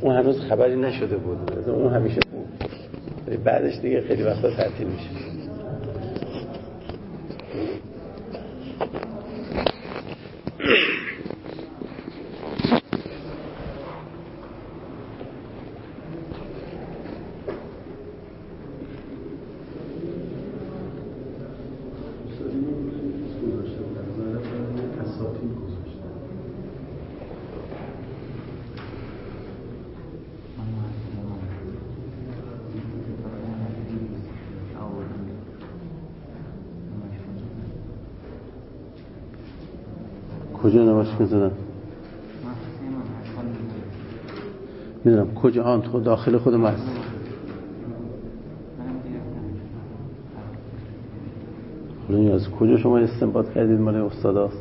اون هنوز خبری نشده بود، اون همیشه بود، بعدش دیگه خیلی وقتا تعطیل میشه. کجا نمایش می‌زدن؟ میدونم کجا، آن تو داخل خود مسجد. حالا از کجا شما استنباط کردید مال استاداست؟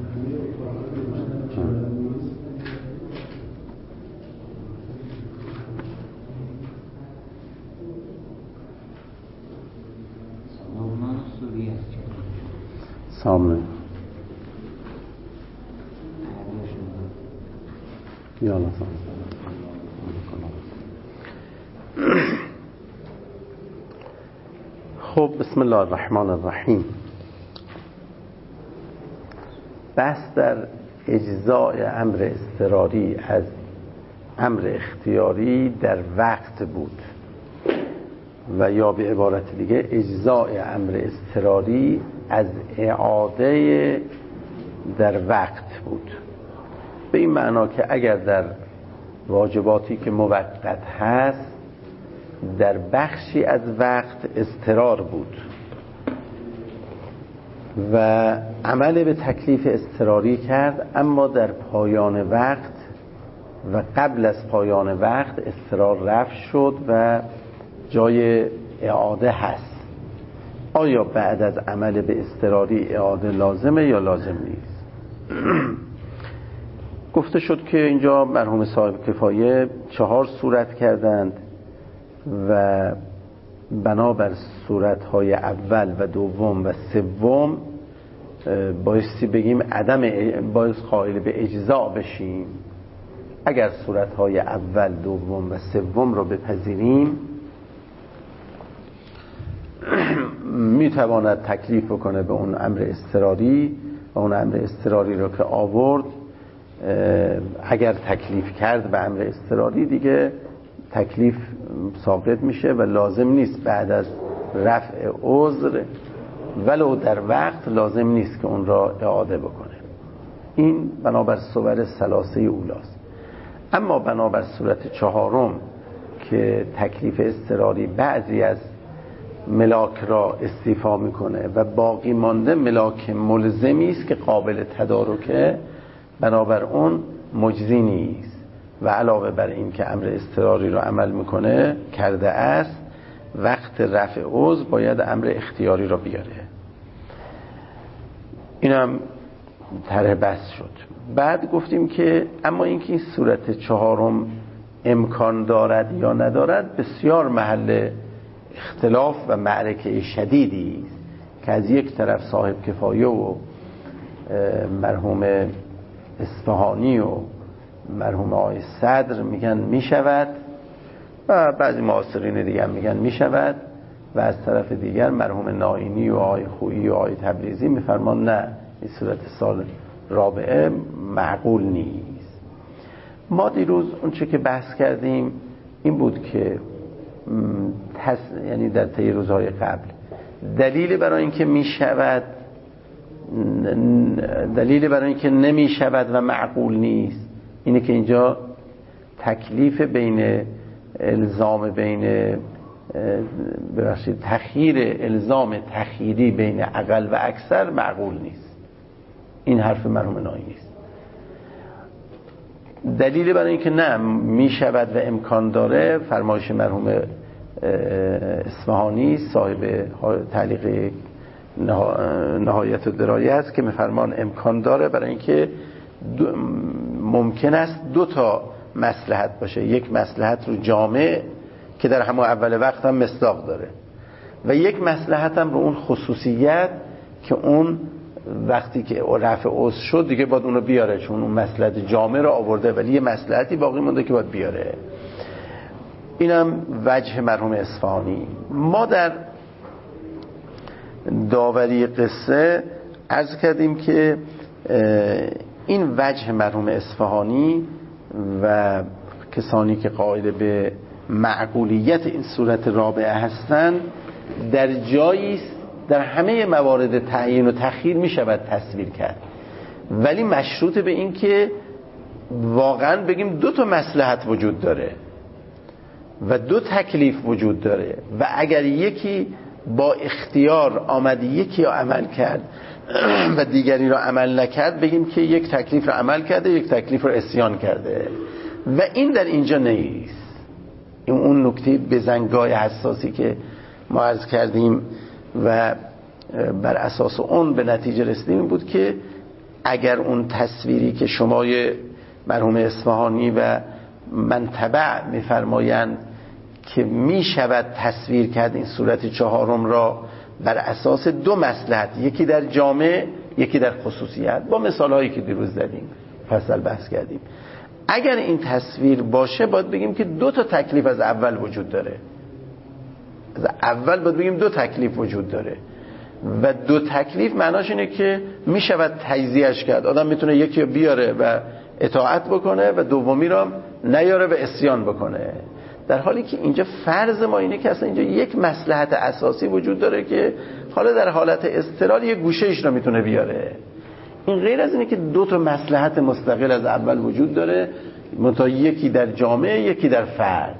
سامنه یا الله. خب بسم الله الرحمن الرحیم. بحث در اجزاء امر اضطراری از امر اختیاری در وقت بود، و یا به عبارت دیگه اجزاء امر اضطراری از اعاده در وقت بود. به این معنا که اگر در واجباتی که موقت هست در بخشی از وقت اضطرار بود و عمل به تکلیف اضطراری کرد، اما در پایان وقت و قبل از پایان وقت اضطرار رفع شد و جای اعاده هست، آیا بعد از عمل به اضطراری اعاده لازمه یا لازم نیست؟ گفته شد که اینجا مرحوم صاحب کفایه 4 صورت کردند و بنابر صورت‌های اول و دوم و سوم بایستی بگیم باید قائل به اجزاء بشیم. اگر صورت‌های اول، دوم و سوم رو بپذیریم میتواند تکلیف بکنه به اون امر اضطراری، و اون امر اضطراری رو که آورد اگر تکلیف کرد به امر اضطراری دیگه تکلیف ساقط میشه و لازم نیست بعد از رفع عذر ولو در وقت لازم نیست که اون را اعاده بکنه. این بنابر صور ثلاثه اولاست. اما بنابر صورت 4 که تکلیف اضطراری بعضی از ملاک را استیفا میکنه و باقی مانده ملاک ملزمی است که قابل تدارکه، بنابر اون مجزی نیست و علاوه بر این که امر اضطراری رو عمل میکنه کرده است، وقت رفع عذر باید امر اختیاری رو بیاره. اینم طرح بحث شد. بعد گفتیم که اما اینکه این صورت 4 امکان دارد یا ندارد بسیار محل اختلاف و معرکه شدیدی است که از یک طرف صاحب کفایه و مرحوم اصفهانی و مرحوم آقای صدر میگن میشود و بعضی معاصرین دیگر میگن میشود، و از طرف دیگر مرحوم ناینی و آقای خویی و آقای تبریزی میفرمان نه، این صورت سال رابعه معقول نیست. ما دیروز اون چه که بحث کردیم این بود که یعنی در طی روزهای قبل دلیل برای اینکه میشود، دلیل برای اینکه نمیشود و معقول نیست اینه که اینجا تکلیف بین الزام بین تخییر الزام تخییری بین اقل و اکثر معقول نیست. این حرف مرحوم ناینی است. دلیل برای اینکه نه میشود و امکان داره فرمایش مرحوم اصفهانی صاحب تعلیق نهایت الدرایه است که میفرمان امکان داره برای اینکه ممکن است 2 تا مصلحت باشه، یک مصلحت رو جامع که در همون اول وقت هم مصداق داره و یک مصلحت هم رو اون خصوصیت که اون وقتی که رفع عضو شد دیگه باید اونو بیاره، چون اون مصلحت جامع رو آورده ولی یه مصلحتی باقی مونده که باید بیاره. اینم وجه مرحوم اصفهانی. ما در داوری قصه عرض کردیم که این وجه مرحوم اصفهانی و کسانی که قائل به معقولیت این صورت رابعه هستند در جایی است در همه موارد تعیین و تخییر می شود تصویر کرد، ولی مشروط به این که واقعا بگیم دو تا مصلحت وجود داره و دو تکلیف وجود داره و اگر یکی با اختیار آمد یکی رو عمل کرد و دیگری رو عمل نکرد، بگیم که یک تکلیف رو عمل کرده یک تکلیف رو عصیان کرده و این در اینجا نیست. این اون نکته بزنگاه حساسی که ما عرض کردیم و بر اساس اون به نتیجه رسیدیم بود که اگر اون تصویری که شمای مرحوم اصفهانی و من تبع می‌فرمایند که می شود تصویر کرد این صورت چهارم را بر اساس دو مصلحت، یکی در جامع یکی در خصوصیت، با مثال هایی که دیروز زدیم فصل بحث کردیم. اگر این تصویر باشه باید بگیم که دو تا تکلیف از اول وجود داره. از اول باید بگیم دو تکلیف وجود داره و دو تکلیف معناش اینه که می شود تجزیهش کرد. آدم میتونه یکی رو بیاره و اطاعت بکنه و دومی رو نیاره و عصیان بکنه، در حالی که اینجا فرض ما اینه که اصلا اینجا یک مصلحت اساسی وجود داره که حالا در حالت اضطرار یک گوشه‌اش رو میتونه بیاره. این غیر از اینه که دو تا مصلحت مستقل از اول وجود داره، منتها یکی در جامعه یکی در فرد.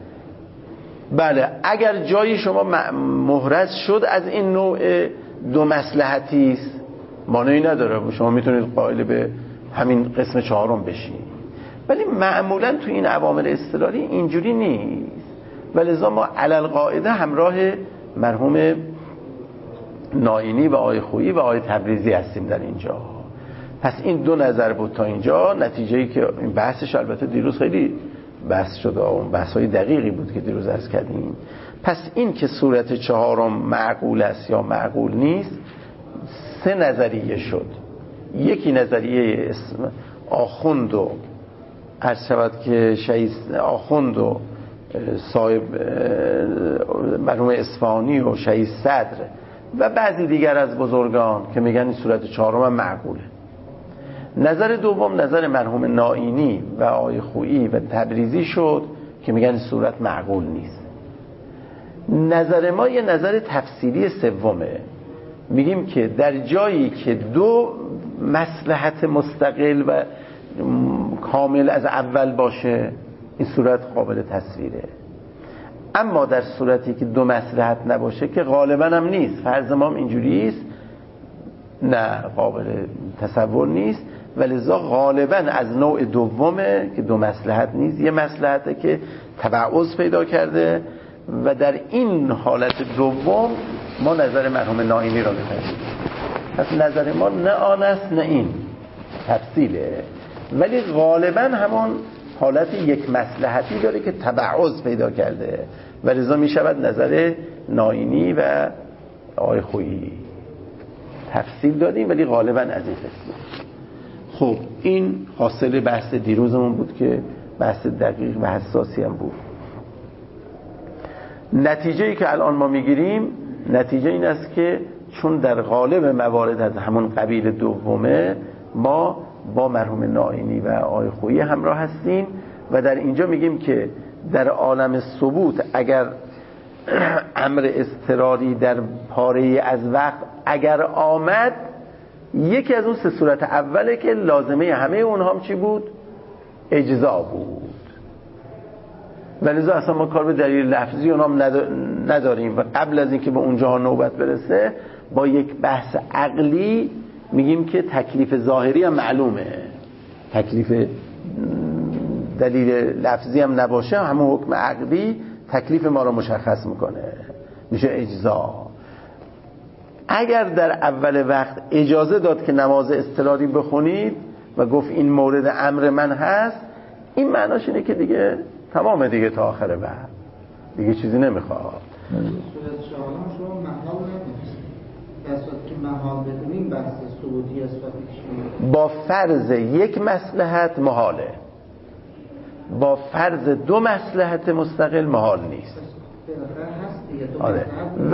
بله اگر جایی شما محرز شد از این نوع دو مصلحتی است مانعی نداره، شما میتونید قائل به همین قسم چهارم بشید، ولی معمولا تو این عوامل اضطراری اینجوری نیست و لذا ما علل قاعده همراه مرحوم نائینی و آقای خویی و آقای تبریزی هستیم در اینجا. پس این دو نظر بود تا اینجا. نتیجه‌ای که این بحثش البته دیروز خیلی بحث شده، اون بحث‌های دقیقی بود که دیروز عرض کردیم. پس این که صورت چهارم معقول است یا معقول نیست سه نظریه شد. یکی نظریه اسم آخوند و عرض شود که شهید آخوند و صاحب مرحوم اصفهانی و شهید صدر و بعضی دیگر از بزرگان که میگن این صورت چهارم هم معقوله. نظر دوم نظر مرحوم نائینی و آقای خویی و تبریزی شد که میگن این صورت معقول نیست. نظر ما یه نظر تفصیلی سومه، میگیم که در جایی که دو مصلحت مستقل و کامل از اول باشه این صورت قابل تصویره، اما در صورتی که دو مصلحت نباشه که غالبا هم نیست، فرض ما هم اینجوری است، نه قابل تصور نیست، ولذا غالبا از نوع دومه که دو مصلحت نیست، یه مصلحته که تبعض پیدا کرده و در این حالت دوم ما نظر مرحوم نائینی را می‌پذیریم. پس نظر ما نه آن است نه این تفصیله، ولی غالبا همون حالت یک مصلحتی داره که تبعض پیدا کرده و لذا می شود نظر نائینی و آقای خویی. تفصیل دادیم ولی غالبا از این قسم. خب این حاصل بحث دیروزمون بود که بحث دقیق و حساسی هم بود. نتیجه‌ای که الان ما میگیریم نتیجه این است که چون در غالب موارد از همون قبیل دومه ما با مرحوم نائینی و آقای خویی همراه هستیم و در اینجا میگیم که در عالم ثبوت اگر امر اضطراری در پاره از وقت اگر آمد، یکی از اون سه صورت اوله که لازمه همه اونها هم چی بود؟ اجزا بود. ولذا اصلا ما کار به دلیل لفظی اونام نداریم و قبل از اینکه به اونجا نوبت برسه با یک بحث عقلی میگیم که تکلیف ظاهری هم معلومه، تکلیف دلیل لفظی هم نباشه همون حکم عقلی تکلیف ما رو مشخص میکنه، میشه اجزا. اگر در اول وقت اجازه داد که نماز اضطراری بخونید و گفت این مورد امر من هست، این معناش اینه که دیگه تمامه دیگه تا آخر وقت دیگه چیزی نمیخواد. صورت شما محال نمیشه، در صورت که محال بدونیم بحث با فرض یک مصلحت محاله، با فرض دو مصلحت مستقل محال نیست. آره.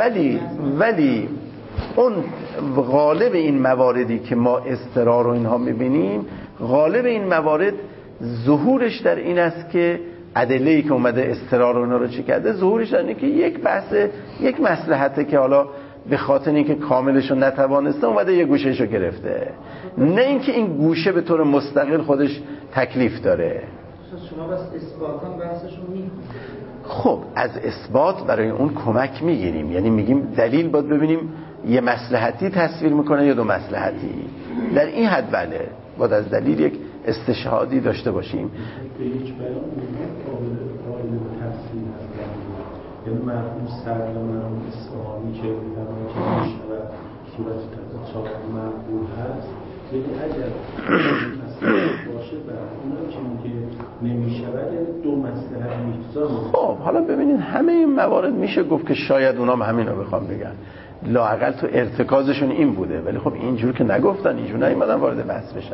ولی اون غالب این مواردی که ما اضطرار و اینها میبینیم، غالب این موارد ظهورش در این است که ادله‌ای که اومده اضطرار و اینا رو چی کرده، ظهورش در اینه که یک بحث، یک مصلحته که حالا به خاطر اینکه کاملش رو نتوانسته اومده یه گوشهشو گرفته، نه اینکه این گوشه به طور مستقل خودش تکلیف داره. شما بس اثباتاً بحثشو میگید. خب از اثبات برای اون کمک میگیریم، یعنی میگیم دلیل باید ببینیم یه مصلحتی تصویر میکنه یا دو مصلحتی. در این حد بله باید از دلیل یک استشهادی داشته باشیم. به هیچ بیان قابل تفسیر هست، یعنی مرحوم سرد و مرحوم اصفهانی که زمانی که میشود صورت چهار مقبول هست، یعنی اگر مصلحت باشه برای اونایی که میگه نمیشود یعنی دو مصلحت میخزار. خب حالا ببینید همه این موارد میشه گفت که شاید اونام همین رو بخوام بگن، لااقل تو ارتکازشون این بوده، ولی خب اینجور که نگفتن، اینجور نیومدن وارد بحث بشن.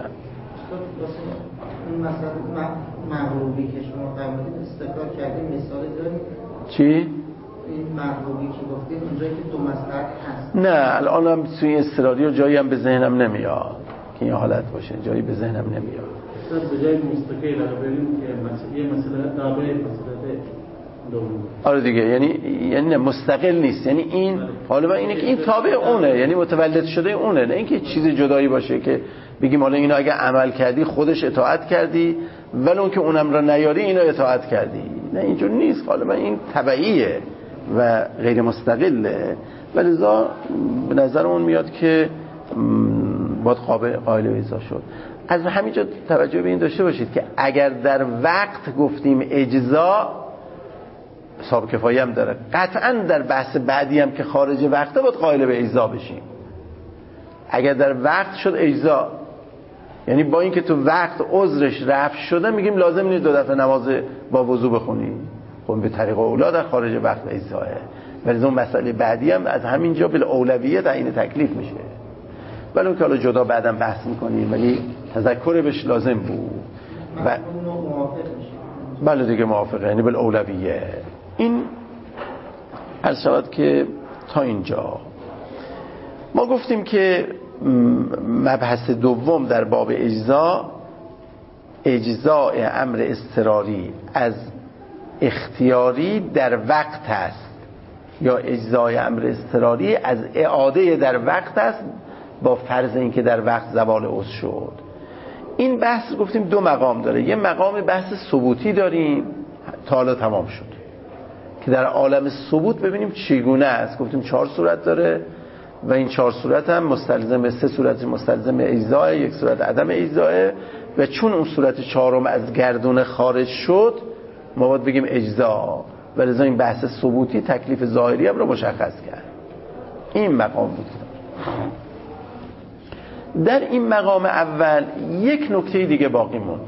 این مثلا مغروبی که شما فرمودید استقرار کردیم، مثال دارید؟ چی؟ این مغروبی که گفتید اونجایی که دو مصلحت هست. نه الان هم توی استرادی و جایی هم به ذهنم نمیاد که این حالت باشه، جایی به ذهنم نمیاد. اصلا به جای مستقل رو بریم که یه مسئله تابع مسئله دوم. آره دیگه، یعنی نه مستقل نیست، یعنی این حالا اینه که این تابع اونه، یعنی متولد شده اونه، نه اینکه چیز جدایی باشه که بگیم حالا اینو اگه عمل کردی خودش اطاعت کردی ولی اون که اونم را نیاری اینو اطاعت کردی، نه اینجور نیست. حالا این تبعیه و غیر مستقله، ولذا به نظر اون میاد که باید قائل به اجزا شد. از همینجا توجه به این داشته باشید که اگر در وقت گفتیم اجزا حساب کفایی هم داره، قطعا در بحث بعدی هم که خارج وقته باید قائل به اجزا بشیم. اگر در وقت شد اجزا، یعنی با اینکه تو وقت عذرش رفع شده میگیم لازم نیست 2 دفعه نماز با وضو بخونی، خب به طریق اولا در خارج وقت اجزاه. ولی اون مسئله بعدی هم از همینجا بالاولویه تعیین تکلیف میشه، ولی اون که حالا جدا بعدم بحث میکنیم، ولی تذکر بهش لازم بود و بله دیگه موافقه، یعنی بالاولویه. این عرض شود که تا اینجا ما گفتیم که مبحث دوم در باب اجزاء امر اضطراری از اختیاری در وقت است، یا اجزاء امر اضطراری از اعاده در وقت است با فرض اینکه در وقت زوال عذر شد. این بحث گفتیم 2 مقام داره، یه مقام بحث ثبوتی داریم تا حالا تمام شد که در عالم ثبوت ببینیم چگونه است. گفتیم 4 صورت داره و این 4 صورت هم مستلزم 3 صورت مستلزم اجزاء، 1 صورت عدم اجزاء، و چون اون صورت 4م از گردون خارج شد ما باید بگیم اجزاء، ولذا این بحث ثبوتی تکلیف ظاهری هم رو مشخص کرد. این مقام بود. در این مقام اول یک نکته دیگه باقی موند.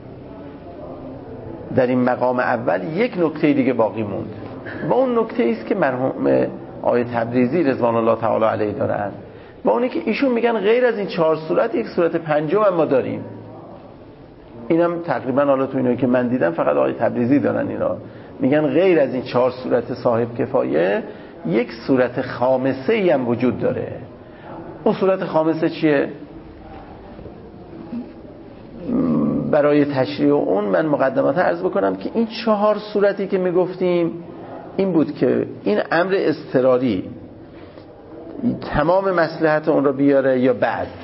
و اون نکته ایست که مرحوم آقای تبریزی رضوان الله تعالی علیه دارن، و اونی که ایشون میگن غیر از این 4 صورت 1 صورت 5 هم ما داریم. اینم تقریبا حالا تو اینایی که من دیدم فقط آقای تبریزی دارن اینا، میگن غیر از این 4 صورت صاحب کفایه 1 صورت خامسه ای هم وجود داره. اون صورت خامسه چیه؟ برای تشریح اون من مقدمات عرض بکنم که این 4 صورتی که میگفتیم این بود که این امر اضطراری تمام مصلحت اون رو بیاره یا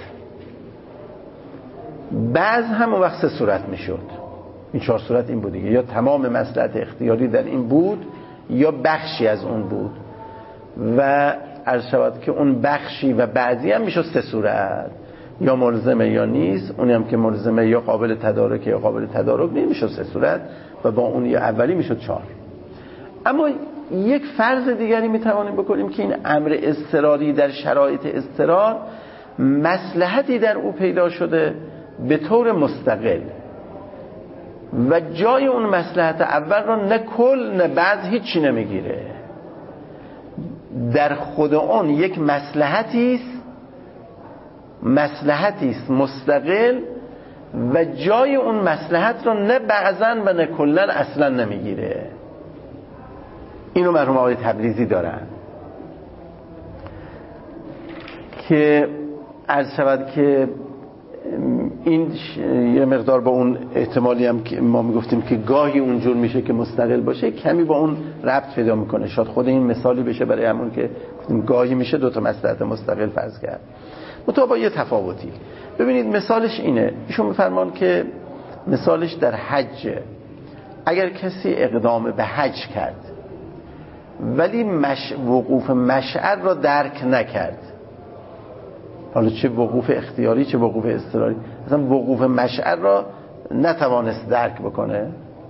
بعض هم اون وقت 3 صورت میشد. این 4 صورت این بود دیگه، یا تمام مصلحت اختیاری در این بود یا بخشی از اون بود، و عرض شود که اون بخشی و بعضی هم میشد 3 صورت، یا ملزمه یا نیست. اونی هم که ملزمه یا قابل تدارک یا قابل تدارک نیست میشد 3 صورت، و با اون یا اولی میشد 4. اما یک فرض دیگری میتوانیم بکنیم که این امر اضطراری در شرایط اضطرار مصلحتی در او پیدا شده به طور مستقل و جای اون مصلحت اول را نه کل نه بعض هیچی نمیگیره. در خود اون یک مصلحتی است مصلحتی است مستقل و جای اون مصلحت را نه بعضاً و نه کلاً اصلاً نمیگیره. اینو مرحوم آقای تبریزی دارن که عرض شود که این یه مقدار با اون احتمالی هم که ما میگفتیم که گاهی اونجور میشه که مستقل باشه کمی با اون ربط پیدا میکنه. شاید خود این مثالی بشه برای همون که گفتیم گاهی میشه دو تا مصلحت مستقل فرض کرد، متأ با یه تفاوتی. ببینید مثالش اینه، ایشون میفرمان که مثالش در حج، اگر کسی اقدام به حج کرد ولی وقوف مشعر را درک نکرد، حالا چه وقوف اختیاری چه وقوف اضطراری، مثلا وقوف مشعر را نتوانست درک بکنه،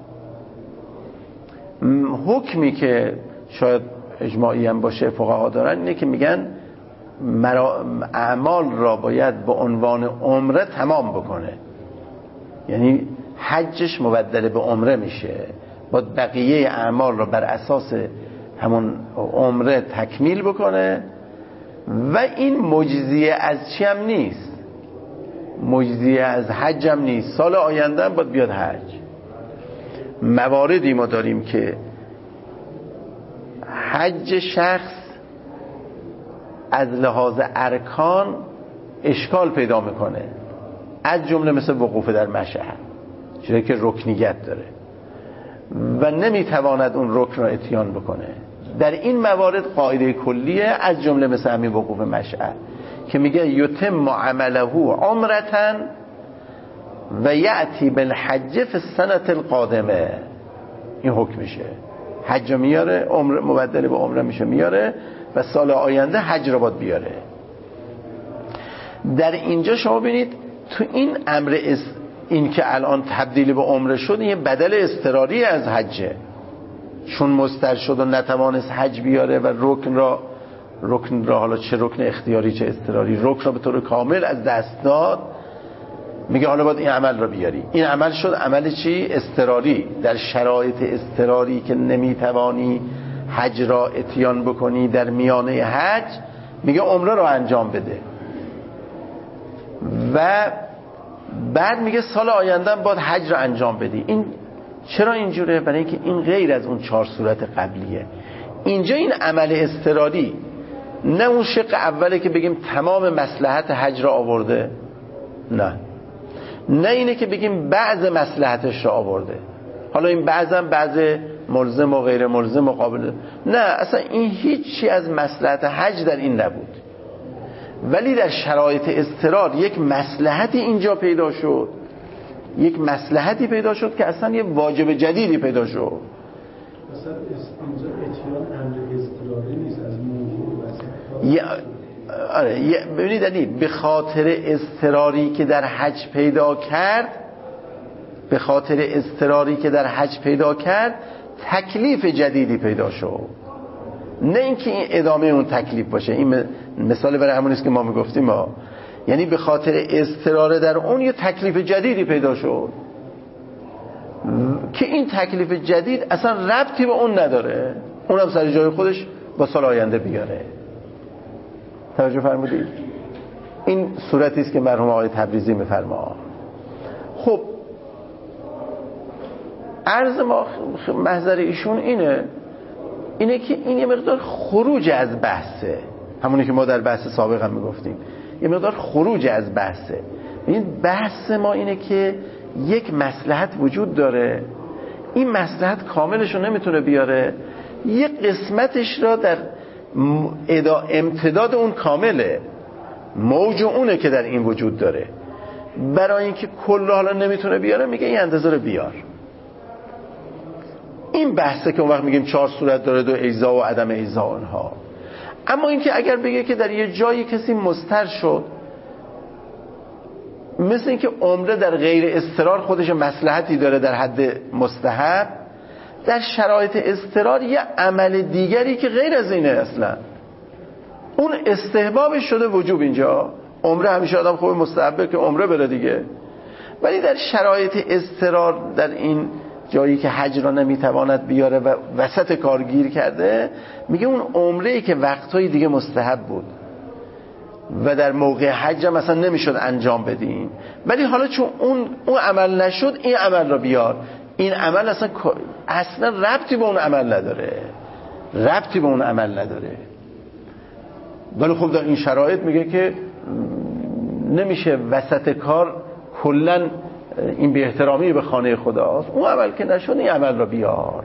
حکمی که شاید اجماعی هم باشه فقها دارن اینه که میگن اعمال را باید به عنوان عمره تمام بکنه، یعنی حجش مبدل به عمره میشه، باید بقیه اعمال را بر اساس همون عمره تکمیل بکنه و این مجزیه از چی هم نیست، مجزیه از حج هم نیست، سال آینده هم باید بیاد حج. مواردی ما داریم که حج شخص از لحاظ ارکان اشکال پیدا میکنه، از جمله مثل وقوف در مشعر، چیزی که رکنیت داره و نمیتواند اون رکن را اتیان بکنه. در این موارد قاعده کلیه از جمله مثل همین وقوف مشعر که میگه یتم عمله عمرتن و یأتی بالحج فی السنة القادمه، این حکم میشه، حج میاره، عمره مبدل به عمره میشه میاره و سال آینده حج را باید بیاره. در اینجا شما ببینید تو این امر این که الان تبدیل به عمره شد، یه بدل اضطراری از حجه، چون مضطر شد و نتوانست حج بیاره و رکن را حالا چه رکن اختیاری چه اضطراری، رکن را به طور کامل از دست داد، میگه حالا باید این عمل را بیاری. این عمل شد عمل چی؟ اضطراری. در شرایط اضطراری که نمیتوانی حج را اتیان بکنی در میانه حج، میگه عمره را انجام بده و بعد میگه سال آینده باید حج را انجام بدی. این چرا اینجوره؟ برای اینکه این غیر از اون 4 صورت قبلیه. اینجا این عمل اضطراری نه اون شق اوله که بگیم تمام مصلحت حج را آورده، نه اینه که بگیم بعض مصلحتش را آورده، حالا این بعضم بعض ملزم و غیر ملزم و قابل، نه اصلا این هیچی از مصلحت حج در این نبود، ولی در شرایط اضطرار یک مصلحتی اینجا پیدا شد، یک مصلحتی پیدا شد که اصلا یه واجب جدیدی پیدا شد. مثلا اینجا اتیان امر اضطراری نیست، از موضوع آره ببینید علی، به خاطر اضطراری که در حج پیدا کرد، به خاطر اضطراری که در حج پیدا کرد تکلیف جدیدی پیدا شد، نه اینکه این ادامه اون تکلیف باشه. این مثال برای همون است که ما میگفتیم یعنی به خاطر اضطرار در اون یه تکلیف جدیدی پیدا شد که این تکلیف جدید اصلا ربطی به اون نداره، اونم سر جای خودش با سال آینده بیاره. توجه فرمودید؟ این صورتی است که مرحوم آقای تبریزی میفرما. خب عرض ما محضر ایشون اینه که این یه مقدار خروج از بحثه، همونی که ما در بحث سابق هم میگفتیم، یه مقدار خروج از بحثه. این بحث ما اینه که یک مصلحت وجود داره، این مصلحت کاملش رو نمیتونه بیاره، یک قسمتش را در امتداد اون کامله، موج اونه که در این وجود داره، برای اینکه کل حالا نمیتونه بیاره میگه این اندازه رو بیار. این بحثه که اون وقت میگیم 4 صورت داره، 2 اجزا و عدم اجزا اونها. اما اینکه اگر بگه که در یه جایی کسی مضطر شد، مثل اینکه عمره در غیر اضطرار خودش مصلحتی داره در حد مستحب، در شرایط اضطرار یه عمل دیگری که غیر از اینه، اصلا اون استحبابش شده وجوب. اینجا عمره همیشه آدم خوب مستحبه که عمره بره دیگه، ولی در شرایط اضطرار در این جایی که حج را نمیتواند بیاره و وسط کار گیر کرده، میگه اون عمره‌ای که وقتهای دیگه مستحب بود و در موقع حج مثلا نمیشد انجام بدین، ولی حالا چون اون عمل نشد این عمل را بیار. این عمل اصلا ربطی به اون عمل نداره، ولی خب در این شرایط میگه که نمیشه وسط کار کلا این بی احترامی به خانه خداست، اون عمل که نشد این عمل را بیار.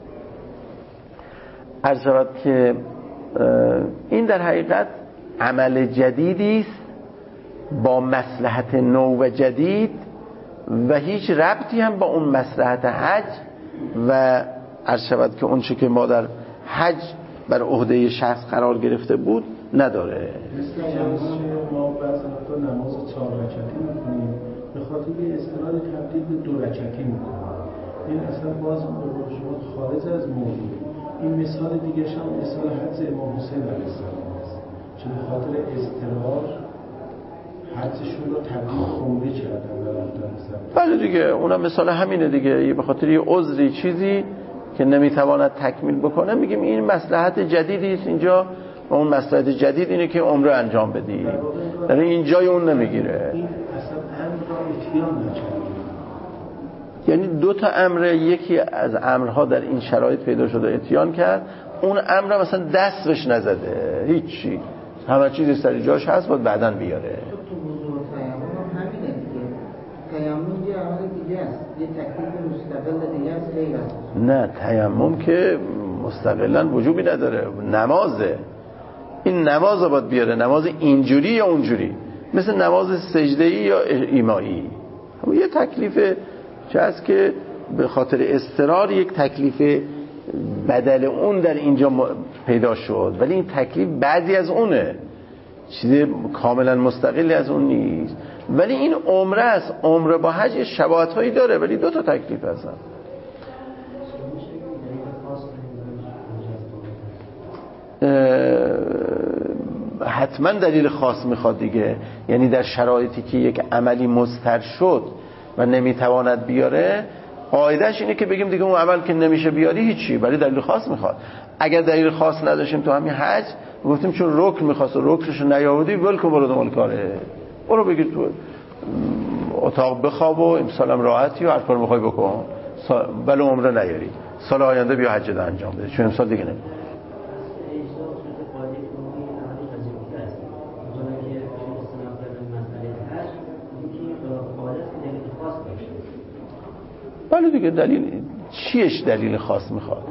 عرض شود که این در حقیقت عمل جدیدی است با مصلحت نو و جدید و هیچ ربطی هم با اون مصلحت حج و عرض شود که اون چه که ما در حج بر عهده شخص قرار گرفته بود نداره. مثل ما بعضی وقتا نماز 4 رکعتی می‌خونیم به خاطر استناد تبدیل به 2 رکعتی می‌کنیم. این اصلا باز شما خارج از موضوع. این مثال دیگه هم مثال حج امام حسین علیه السلام است. چون به خاطر اضطرار حجشون رو تبدیل خمری کردن و رفتن. بله دیگه اونم مثال همینه دیگه، به خاطر یه عذری چیزی که نمیتواند تکمیل بکنه میگیم این مصلحت جدیدی است اینجا و اون مصلحت جدید اینه که عمره انجام بدی، در این جای اون نمیگیره. این اصلا امر را اتیان نکرد، یعنی 2 تا امر، یکی از امرها در این شرایط پیدا شده اتیان کرد، اون امر مثلا دست بهش نزده، هیچی، همه چیزی سر جاش هست باید بعداً بیاره. تو موضوع تیمم هم همینه دیگه، تیمم یه عمل دیگه است، یه تکلیف مستقل دیگه است غیر از نه تیمم که مستقلاً وجوبی نداره، نمازه، این نماز رو باید بیاره، نماز اینجوری یا اونجوری، مثل نماز سجده‌ای یا ایمایی، یه تکلیف چه هست که به خاطر اضطرار یک تکلیف بدل اون در اینجا پیدا شد، ولی این تکلیف بعضی از اونه، چیز کاملا مستقلی از اون نیست. ولی این عمره است، عمره با حج شباهت هایی داره ولی 2 تا تکلیف هستن. حتما دلیل خاص میخواد دیگه، یعنی در شرایطی که یک عملی مضطر شد و نمیتواند بیاره، قاعدش اینه که بگیم دیگه اون عمل که نمیشه بیاری هیچی، ولی دلیل خاص میخواد. اگر دلیل خاص نداشتیم تو همین حج گفتیم چون رکن میخواست و رکنشو نیاوردی ولکن برو دنبال کاره، برو بگیر تو اتاق بخواب و امسالم راحتی و هر کار میخوای بکن، ولی عمره نیاری، سال آینده بیا حج رو انجام بده چون امسال دیگه نمیشه. بله دیگه دلیل چیش دلیل خاص میخواد؟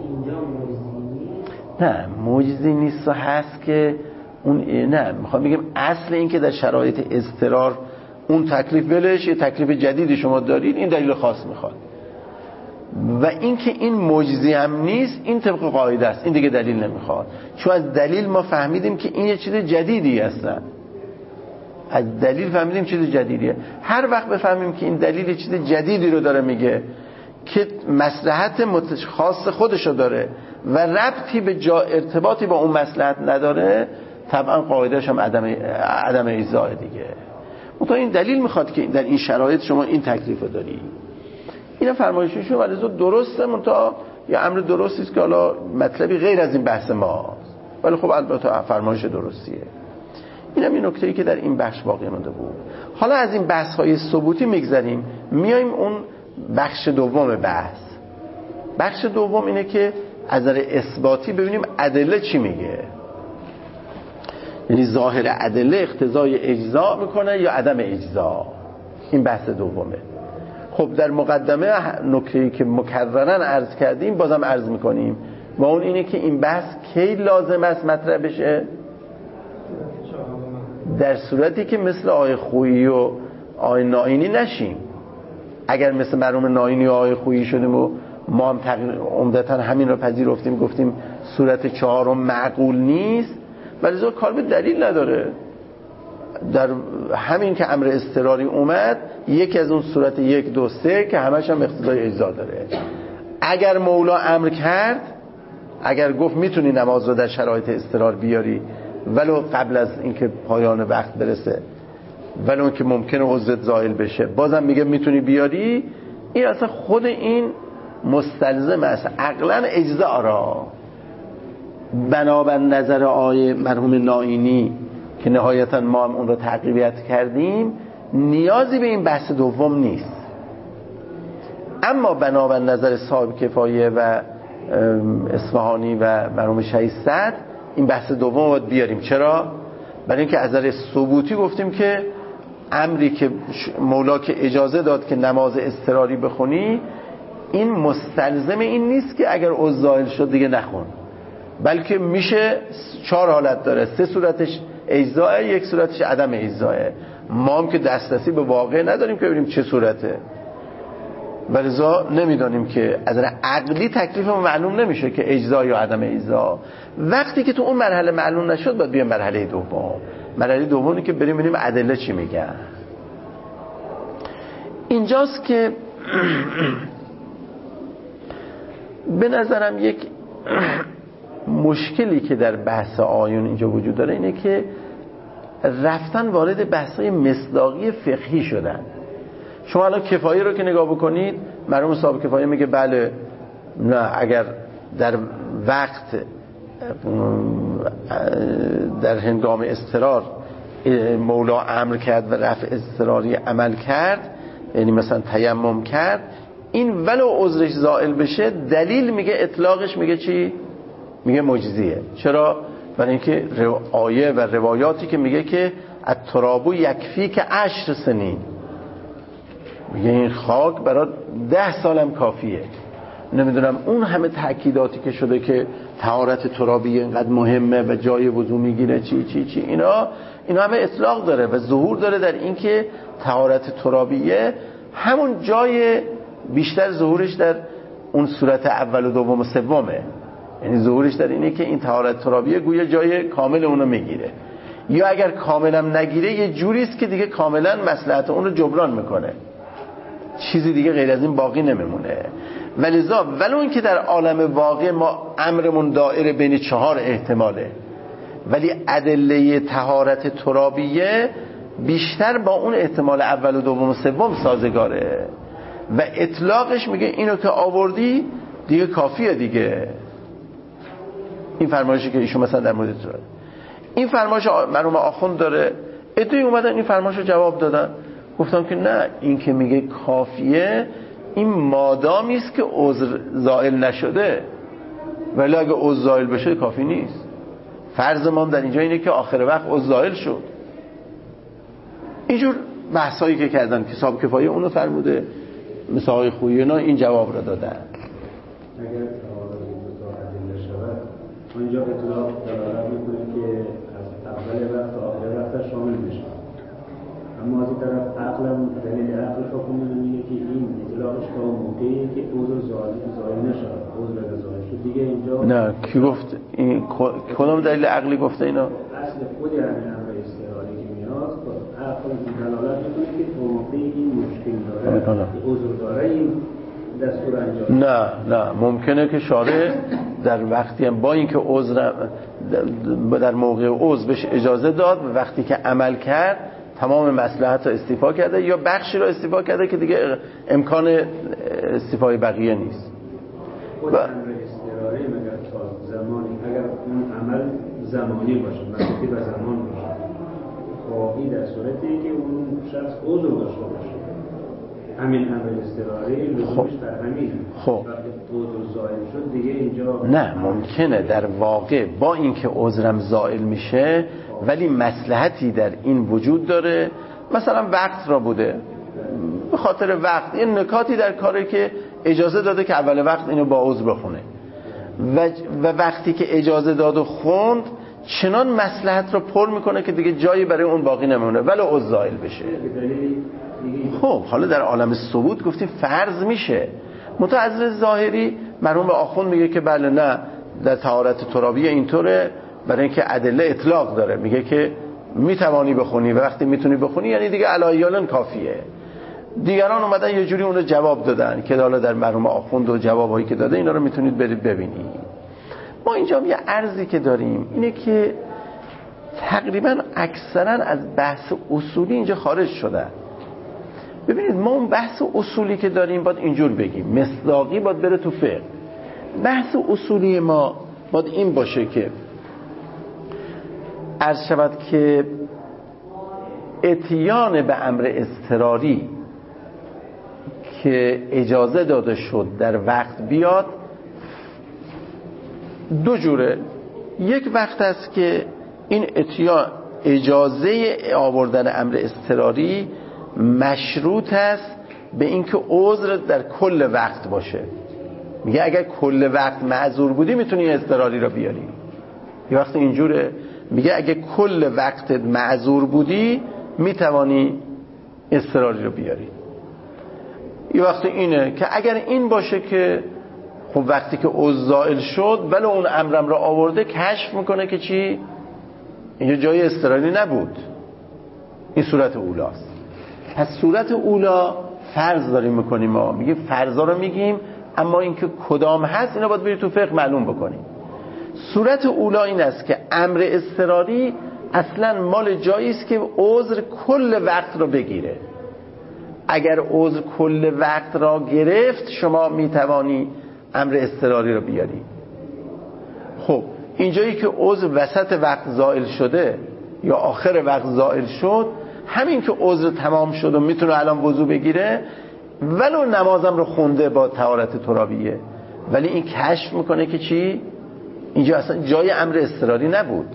نه معجزه‌ای نیست، هست که اون نه میخوام بگم اصل این که در شرایط اضطرار اون تکلیف بلش یه تکلیف جدیدی شما دارید، این دلیل خاص میخواد. و این که این معجزه‌ای هم نیست این طبق قاعده است، این دیگه دلیل نمیخواد، چون از دلیل ما فهمیدیم که این یه چیز جدیدی هستن، از دلیل فهمیدیم چیز جدیدیه. هر وقت بفهمیم که این دلیل چیز جدیدی رو داره میگه که مصلحت خاص خودشو داره و ربطی به جا ارتباطی با اون مصلحت نداره، طبعا قاعدهش هم عدم ایضاح دیگه. منتها این دلیل میخواد که در این شرایط شما این تکلیف رو داری. اینا فرمایششون ولی درسته، منتها یه امر درستی است که حالا مطلبی غیر از این بحث ماست، ولی خب البته فرمایش درستیه. اینم این نکته‌ای که در این بخش باقی مونده بود. حالا از این بحث‌های ثبوتی میگذریم، میایم اون بخش دوم بحث. بخش دوم اینه که از نظر اثباتی ببینیم ادله چی میگه، یعنی ظاهر ادله اقتضای اجزاء میکنه یا عدم اجزاء. این بحث دومه. خب در مقدمه نکته‌ای که مکرراً عرض کردیم بازم عرض میکنیم و اون اینه که این بحث کی لازم است مطرح بشه؟ در صورتی که مثل آیه خویی و آیه نائینی نشیم. اگر مثل مرحوم نائینی و آیه خویی شدیم و ما هم عمدتاً همین رو پذیرفتیم گفتیم صورت 4 معقول نیست، ولی زور کار به دلیل نداره. در همین که امر اضطراری اومد یکی از اون صورت 1 2 3 که همش هم اقتضای اجزا داره. اگر مولا امر کرد، اگر گفت میتونی نماز رو در شرایط اضطرار بیاری ولو قبل از اینکه پایان وقت برسه، ولو اون که ممکنه عذرت زائل بشه، بازم میگه میتونی بیاری، این اصلا خود این مستلزم است عقلا اجزا را. بنابر نظر آیه مرحوم نائینی که نهایتا ما هم اون رو تقویت کردیم، نیازی به این بحث دوم نیست. اما بنابر نظر صاحب کفایه و اصفهانی و مرحوم شهید صدر این بحث دوم باید بیاریم. چرا؟ برای اینکه از نظر ثبوتی گفتیم که امری که مولا که اجازه داد که نماز اضطراری بخونی، این مستلزم این نیست که اگر عضو زائل شد دیگه نخون، بلکه میشه 4 حالت داره، 3 صورتش اجزاء، 1 صورتش عدم اجزاء. ما هم که دسترسی به واقع نداریم که ببینیم چه صورته، ولذا نمیدانیم که از نظر عقلی تکلیفمون معلوم نمیشه که اجزا یا عدم اجزا. وقتی که تو اون مرحله معلوم نشد باید بیایم مرحله دوم. مرحله دومی که بریم ببینیم ادله چی میگن. اینجاست که به نظرم یک مشکلی که در بحث آیون اینجا وجود داره اینه که رفتن وارد بحث‌های مصداقی فقهی شدن. شما الان کفایه رو که نگاه بکنید، مرحوم صاحب کفایه میگه بله نه، اگر در وقت در هنگام اضطرار مولا امر کرد و رفع اضطراری عمل کرد، یعنی مثلا تیمم کرد، این ولو عذرش زائل بشه، دلیل میگه اطلاقش میگه چی؟ میگه مجزیه. چرا؟ برای اینکه آیه و روایاتی که میگه که التراب یکفی که 10 سنین، میگه این خاک برای 10 سالم کافیه. نمیدونم اون همه تأکیداتی که شده که طهارت ترابی اینقدر مهمه و جای وضو میگیره چی اینا همه اطلاق داره و ظهور داره در این که طهارت ترابیه همون جای بیشتر ظهورش در اون صورت اول و دوم و سومه. یعنی ظهورش در اینه که این طهارت ترابیه گویا جای کامل اونو میگیره، یا اگر کاملا نگیره یه جوری است که دیگه کاملا مصلحت اون رو جبران میکنه، چیزی دیگه غیر از این باقی نمیمونه. ولذا ولو این که در عالم واقع ما امرمون دائره بین 4 احتماله، ولی ادله طهارت ترابیه بیشتر با اون احتمال اول و دوم و سوم سازگاره و اطلاقش میگه اینو که آوردی دیگه کافیه دیگه. این فرمایشی که ایشون مثلا در مورد ترابیه، این فرمایش مرحوم آخوند داره. ادعی اومدن این فرمایشو جواب دادن، گفتم که نه، این که میگه کافیه این مادامی است که عذر زائل نشده، ولی اگه عذر زائل بشه کافی نیست. فرض ما در اینجا اینه که آخر وقت عذر زائل شد. اینجور بحثایی که کردن که صاحب کفایه اونو فرموده، مثل آقای خویی اینا این جواب را دادن. اگر تعارض شود اونجا اطلاق دلالت میکنه که از اول وقت تا آخر وقت شامل بشه، اما از این طرف عقلم دلیل عقل حکم میگه که این اطلاقش تا موقعی که عذر زائل نشود، عذر زائل شد دیگه اینجا. نه کی گفت این؟ کدوم دلیل عقلی گفته اینا؟ اصل خود همین امر استعاری که میاد عقل دلالت میکنه که تا موقعی این مشکل داره، عذر داره، این دستور انجام. نه ممکنه که شارع در وقتی هم با اینکه عذر در موقع عذر بهش اجازه داد و وقتی که عمل کرد تمام مصلحت رو استیفا کرده یا بخشی رو استیفا کرده که دیگه امکان استیفای بقیه نیست. خود امر استعاری مگر تا زمانی اگر اون عمل زمانی باشه، مربوط به زمان باشه، خب این در صورتی که اون شخص عذر داشته باشه، همین امر استعاری لزومش در همین. خب وقتی عذر زائل شد دیگه اینجا نه، ممکنه در واقع با اینکه عذرم زائل میشه ولی مصلحتی در این وجود داره، مثلا وقت را بوده، به خاطر وقت این نکاتی در کاره که اجازه داده که اول وقت اینو با عذر بخونه و وقتی که اجازه داد و خوند چنان مصلحت رو پر میکنه که دیگه جایی برای اون باقی نمیمونه ولی عذر زائل بشه. خب حالا در عالم ثبوت گفتی فرض میشه. متعذر ظاهری مرحوم آخوند میگه که بله نه، در طهارت ترابیه اینطوره، برای اینکه ادله اطلاق داره، میگه که میتوانی بخونی و وقتی میتونی بخونی یعنی دیگه علایالن کافیه. دیگران اومدن یه جوری اونو جواب دادن که حالا در مرحوم آخوند و جوابایی که داده اینا رو میتونید برید ببینید. ما اینجا یه عرضی که داریم اینه که تقریبا اکثرا از بحث اصولی اینجا خارج شدن. ببینید ما اون بحث اصولی که داریم باید اینجور بگیم، مصداقی باید بره تو فقه. بحث اصولی ما باید این باشه که عرض شود که اتیان به امر اضطراری که اجازه داده شد در وقت بیاد دو جوره. یک وقت است که این اتیان اجازه آوردن امر اضطراری مشروط است به اینکه عذر در کل وقت باشه. میگه اگر کل وقت معذور بودی میتونی اضطراری رو بیاری. یه وقت اینجوره، میگه اگه کل وقت معذور بودی میتوانی اضطراری رو بیاری. یه وقت اینه که اگر این باشه که خب وقتی که عذر زائل شد ولی اون امرم رو آورده کشف میکنه که چی؟ اینجا جای اضطراری نبود. این صورت اولاست. پس صورت اولا فرض داریم میکنیم، ما میگیم فرضا رو میگیم، اما اینکه کدام هست اینا باید برید تو فقه معلوم بکنیم. صورت اولا این است که امر اضطراری اصلا مال جایی است که عذر کل وقت رو بگیره. اگر عذر کل وقت را گرفت شما میتوانی امر اضطراری رو بیاری. خب اینجایی که عذر وسط وقت زائل شده یا آخر وقت زائل شد، همین که عذر تمام شد و میتونه الان وضو بگیره ولو نمازم رو خونده با طهارت ترابیه، ولی این کشف میکنه که چی؟ اینجا اصلا جای امر اضطراری نبود.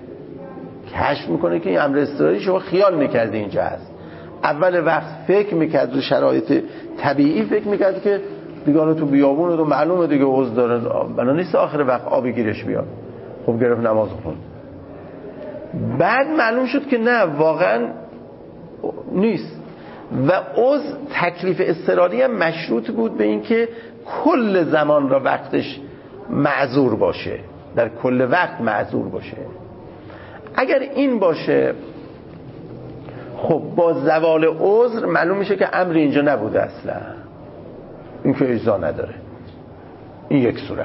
کشف میکنه که این امر اضطراری شما خیال میکردی اینجا هست. اول وقت فکر میکرد رو شرایط طبیعی، فکر میکرد که دیگه تو بیابون و معلومه دیگه عذر داره، بنا نیست آخر وقت آبی گیرش بیاد. خب گرفت نماز خوند. بعد معلوم شد که نه واقعا نیست و عذر تکلیف اضطراری هم مشروط بود به این که کل زمان را وقتش معذور باشه، در کل وقت معذور باشه. اگر این باشه خب با زوال عذر معلوم میشه که امر اینجا نبوده اصلا، این که اجزا نداره. این یک صورت.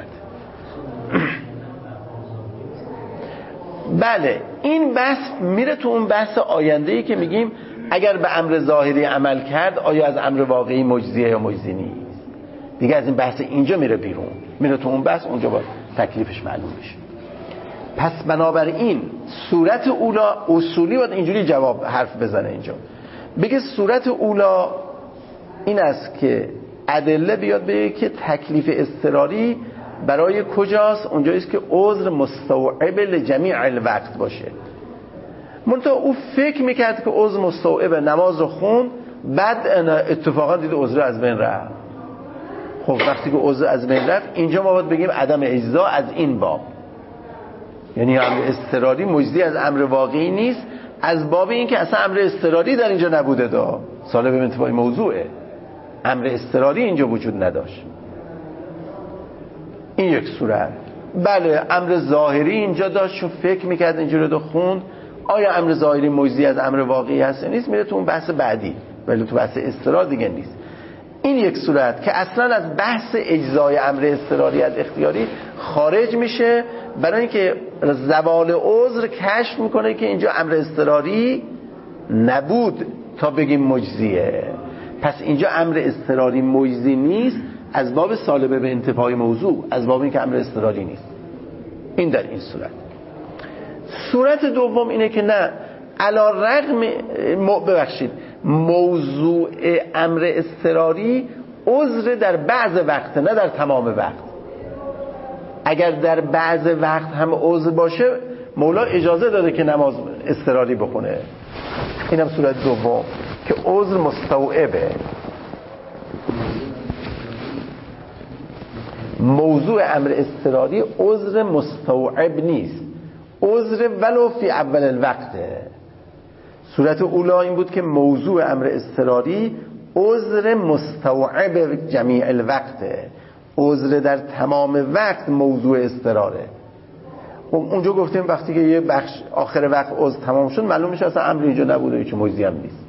بله این بحث میره تو اون بحث آینده‌ای که میگیم اگر به امر ظاهری عمل کرد آیا از امر واقعی مجزیه یا مجزی نیست. دیگه از این بحث اینجا میره بیرون، میره تو اون بحث، اونجا با تکلیفش معلوم میشه. پس بنابراین صورت اولا اصولی باید اینجوری جواب حرف بزنه. اینجا بگه صورت اولا این است که ادله بیاد بگه که تکلیف اضطراری برای کجاست؟ اونجاییست که عذر مستوعب لجمیع الوقت باشه. منتها او فکر میکرد که عذر مستوعب، نماز رو خوند، بعد اتفاقا دید عذر از بین رفت. خب وقتی که عذر از بین رفت اینجا ما باید بگیم عدم اجزا از این باب، یعنی امر اضطراری مجزی از امر واقعی نیست، از باب این که اصلا امر اضطراری در اینجا نبوده، دا سالب به انتفاع موضوعه، امر اضطراری اینجا وجود نداشت. این یک صورت. بله امر ظاهری اینجا داشت چون فکر میکرد اینجوری رو خوند، آیا امر ظاهری مجزی از امر واقعی هست یا نیست، میره تو اون بحث بعدی، ولی تو بحث اضطرار دیگه نیست. این یک صورت که اصلا از بحث اجزای امر اضطراری از اختیاری خارج میشه، برای اینکه زوال عذر کشف میکنه که اینجا امر اضطراری نبود تا بگیم مجزیه. پس اینجا امر اضطراری مجزی نیست از باب سالبه به انتفاع موضوع، از باب اینکه امر اضطراری نیست. این در این صورت. صورت دوم اینه که نه، علی رغم موضوع امر اضطراری عذر در بعض وقت، نه در تمام وقت. اگر در بعض وقت هم عذر باشه مولا اجازه داده که نماز اضطراری بخونه. اینم صورت دوم که عذر مستوعبه. موضوع امر اضطراری عذر مستوعب نیست، عذر ولو فی اول الوقته. صورت اولا این بود که موضوع امر اضطراری عذر مستوعب جمیع الوقته، عذر در تمام وقت موضوع اضطراره. اونجا گفتیم وقتی که یه بخش آخر وقت عذر تمام شد معلوم میشه اصلا امر اینجا نبوده، هیچ مجزی هم نیست.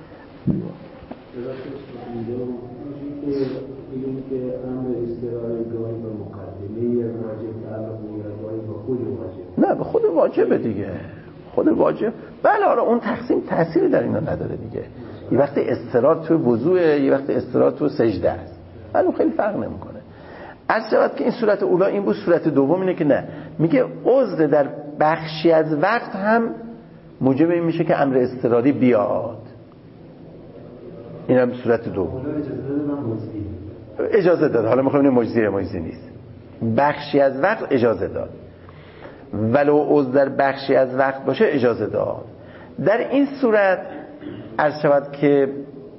نه به خود واجبه دیگه، خود واجب. بله آره اون تقسیم تأثیری در اینا نداره دیگه. یه وقت اضطرار تو وضوء، یه وقت اضطرار تو سجده است، ولی خیلی فرق نمیکنه. از جهت که این صورت اولا این بود، صورت دوم اینه که نه، میگه عذر در بخشی از وقت هم موجب این میشه که امر اضطراری بیاد. این هم صورت دوم. اجازه داد. حالا میخوایم اینو مجزی نیست. بخشی از وقت اجازه داد، ولو عذر در بخشی از وقت باشه اجازه داد. در این صورت عرض شود که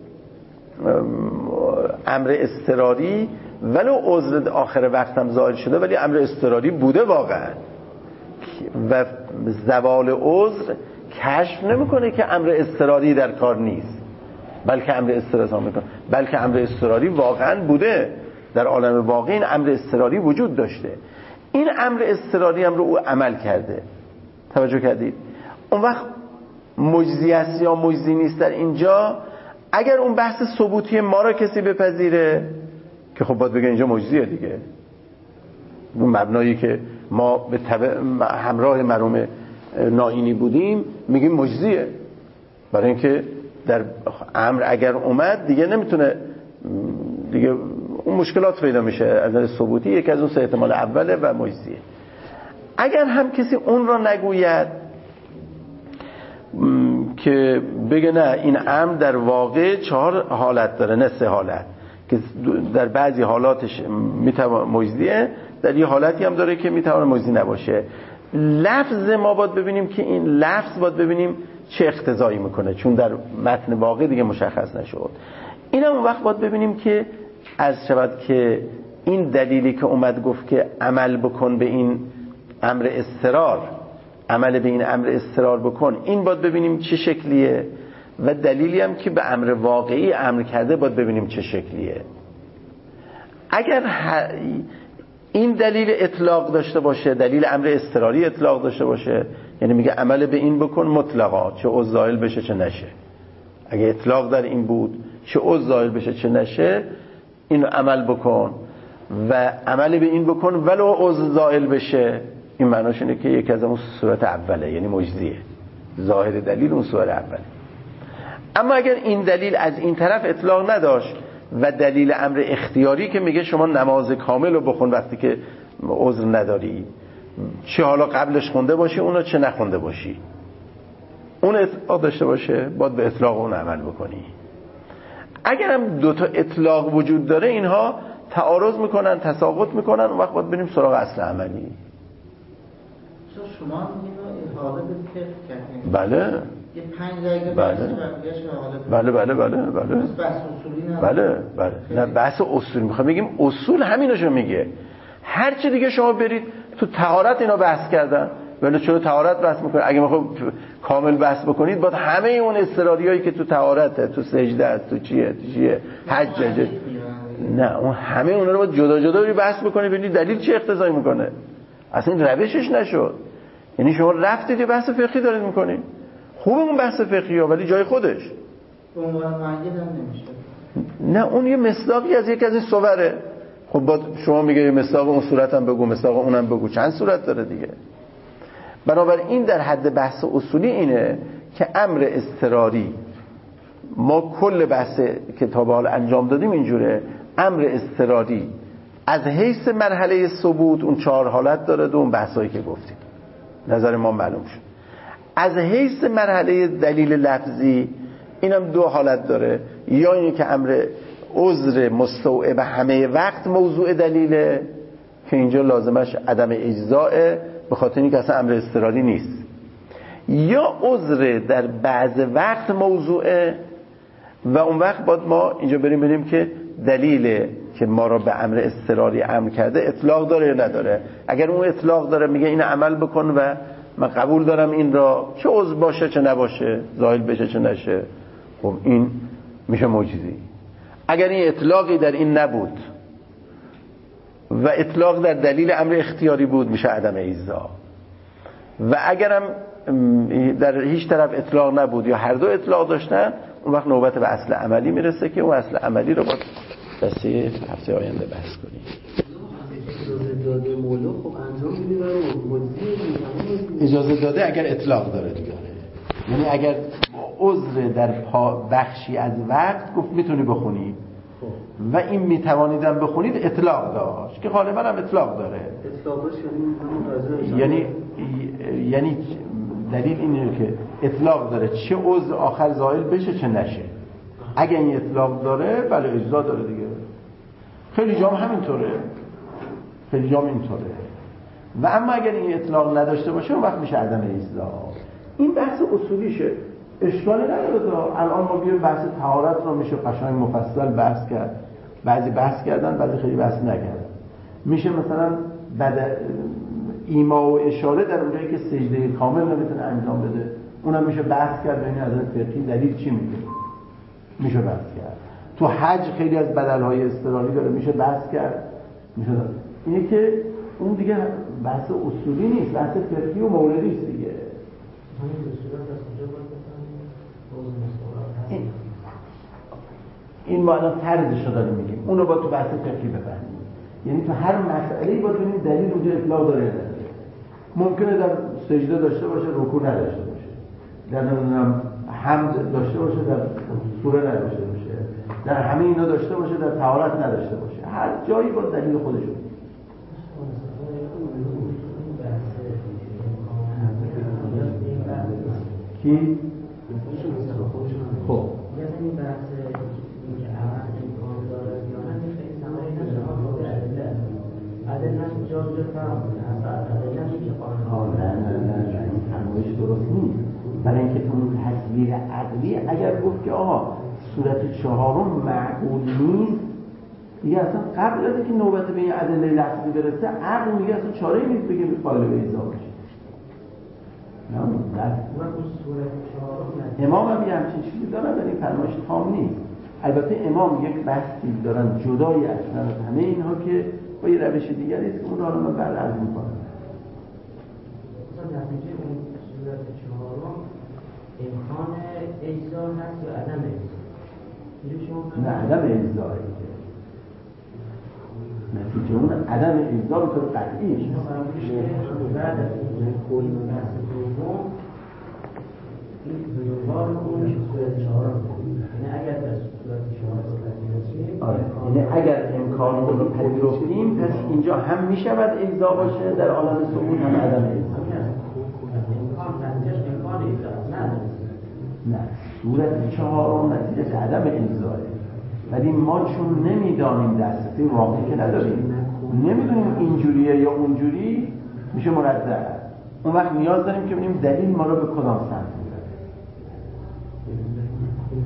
امر اضطراری ولو عذر آخر وقت هم زائل شده ولی امر اضطراری بوده واقعا، و زوال عذر کشف نمیکنه که امر اضطراری در کار نیست، بلکه امر اضطراری میکنه، بلکه امر اضطراری واقعا بوده. در عالم واقعی این امر اضطراری وجود داشته. این امر اضطراری هم رو او عمل کرده. توجه کردید؟ اون وقت مجزی است یا مجزی نیست در اینجا، اگر اون بحث ثبوتی ما را کسی بپذیره که خب باید بگه اینجا مجزیه دیگه، اون مبنایی که ما به همراه مرحوم نائینی بودیم میگیم مجزیه، برای اینکه در امر اگر اومد دیگه نمیتونه دیگه اون مشکلات پیدا میشه از نظر ثبوتی. یکی از اون سه احتمال اوله و مجزیه. اگر هم کسی اون را نگوید که بگه نه این امر در واقع 4 حالت داره نه 3 حالت، که در بعضی حالاتش میتونه مجزیه، در یه حالتی هم داره که میتونه مجزی نباشه. لفظ ما باید ببینیم که این لفظ باید ببینیم چه اقتضایی میکنه، چون در متن واقع دیگه مشخص نشد. این هم اون وقت باید ببینیم که از شود که این دلیلی که اومد گفت که عمل بکن به این امر اضطرار، عمل به این امر اضطرار بکن، این باید ببینیم چه شکلیه، و دلیلی هم که به امر واقعی امر کرده باید ببینیم چه شکلیه. اگر این دلیل اطلاق داشته باشه، دلیل امر اضطراری اطلاق داشته باشه، یعنی میگه عمل به این بکن مطلقا، چه عضو زائل بشه چه نشه. اگه اطلاق در این بود چه عضو زائل بشه چه نشه، اینو عمل بکن و عمل به این بکن ولو عضو زائل بشه، این معناش اینه که یک از اون صورت اوله، یعنی مجزیه. ظاهر دلیل اون صورت اوله. اما اگر این دلیل از این طرف اطلاق نداشت و دلیل امر اختیاری که میگه شما نماز کامل رو بخون وقتی که عذر نداری، چه حالا قبلش خونده باشی اونو چه نخونده باشی، اون اطلاق داشته باشه، باید به اطلاق اون عمل بکنی. اگر هم 2 تا اطلاق وجود داره، اینها تعارض میکنن، تساقط میکنن، اون وقت باید بریم سراغ اصل عملی. شما اینو احاله به فقه کردین؟ بله. یه 5 دقیقه بله. بله. بحث اصولی نه. بله. نه بحث اصولی، میخوام بگیم اصول همیناشو میگه. هر چی دیگه شما برید تو طهارت اینا بحث کردن، ولی چرا طهارت بحث میکنید؟ اگه میخوام کامل بحث بکنید باید همه اون اضطراریایی که تو طهارته، تو سجده است، تو چیه حج، نه اون همه اونا رو باید جدا جدا بحث بکنید ببینید دلیل چه اقتضایی میکنه. اصلا این روشش نشد. یعنی شما رفتید یه بحث فقهی دارید میکنید، خوبه اون بحث فقهی ها، ولی جای خودش به عنوان معید هم نمیشه. نه اون یه مصداقی از یک از این صوره. خب با شما میگه یه مصداق اون صورت هم بگو، مصداق اونم بگو، چند صورت داره دیگه. بنابراین در حد بحث اصولی اینه که امر اضطراری، ما کل بحث کتاب حال انجام دادیم اینجوره، امر اضطراری از حیث مرحله ثبوت اون 4 حالت داره، دو اون بحثایی که گفتیم نظر ما معلوم شد. از حیث مرحله دلیل لفظی اینم 2 حالت داره، یا اینی که امر عذر مستوعب همه وقت موضوع دلیله که اینجا لازمش عدم اجزاء به خاطر اینکه اصلا امر اضطراری نیست، یا عذر در بعض وقت موضوعه و اون وقت باید ما اینجا بریم که دلیل که ما را به امر اضطراری امر کرده اطلاق داره یا نداره. اگر اون اطلاق داره میگه این عمل بکن و من قبول دارم این را، چه عضو باشه چه نباشه، زائل بشه چه نشه، خب این میشه مجزی. اگر این اطلاقی در این نبود و اطلاق در دلیل امر اختیاری بود میشه عدم اجزا. و اگرم در هیچ طرف اطلاق نبود یا هر دو اطلاق داشتن، اون وقت نوبت به اصل عملی میرسه که اون اصل عملی رو با دسته هفته آینده بحث کنیم. اجازه داده مولا خب انجام میده برای مجزی. اجازه داده اگر اطلاق داره دیگه، یعنی اگر عذر در بخشی از وقت گفت میتونی بخونی و این میتوانیدم بخونید اطلاق داشت که غالبا هم اطلاق داره. اطلاق داشت یعنی دلیل اینه که اطلاق داره چه عضو آخر زائل بشه چه نشه. اگه این اطلاق داره بله اجزا داره دیگه. خیلی جام همینطوره، خیلی جام اینطوره. و اما اگر این اطلاق نداشته باشه اون وقت میشه عدم اجزا. این بحث اصولیشه، اشکالی نداره. الان ما بیایم بحث طهارت رو میشه قشنگ مفصل بحث کرد. بعضی بحث کردن، بعضی خیلی بحث نکردن. میشه مثلا بعد ایما و اشاره در اونجایی که سجده کامل نمیتونه انجام بده اونم میشه بحث کرد ببین از فقهی دلیل چی میگه، میشه بحث کرد. تو حج خیلی از بدلهای اضطراری داره، میشه بحث کرد. میشه داره. اینه که اون دیگه بحث اصولی نیست، بحث فقهی و موردی است دیگه. این ما الان طرزش رو داریم میگیم، اونو با تو بحث فقهی بفهمیم. یعنی تو هر مسئله‌ای با ببینید دلیل اونجا اطلاق داره یا نداره. ممکنه در سجده داشته باشه رکوع نداشته باشه، در نمیدونم حمد داشته باشه در سوره نداشته باشه، در همه اینا داشته باشه در طهارت نداشته باشه. هر جایی با دلیل خودشون. کی؟ خب این بحث این که عمل امکان داره یا نه خیلی سمایی نشه عدلش جا فرق کنه عدلش که نه این فرمایش درست نیست. برای اینکه اون تصویر عقلی اگر گفت که آقا صورت چهارم معقول نیست دیگه اصلا قبل از اینکه نوبت به این ادله لفظی برسه عقل میگه اصلا چاره‌ای نیست بگه قائل به ایزا باشه. نه امام هم یه همچین چیزی دارن در این فرمایش تام نیست. البته امام یک بحثی دارن جدای اصلا از همه اینها که با یه روش دیگری است که اون رو من بعد عرض می‌کنم. مثلا نتیجه اون صورت چهارم امکان اجزا هست یا عدم اجزا؟ نه عدم اجزا نتیجه اون عدم اجزا به طور قطعی بعد از این کل بحث دوم این بزرگوار اون صورت چهارم یعنی اگر در صورت چهارم یعنی اگر امکان رو پذیرفتیم پس اینجا هم میشود اجزا باشه در عالم سعود هم عدم اجزا. نه صورت چهارم نتیجه عدم اجزاه، ولی ما چون نمیدانیم دسترسی واقعی که نداریم نمیدونیم اینجوریه یا اونجوری میشه مردد. اون وقت نیاز داریم که ببینیم دلیل ما رو به کدام سمت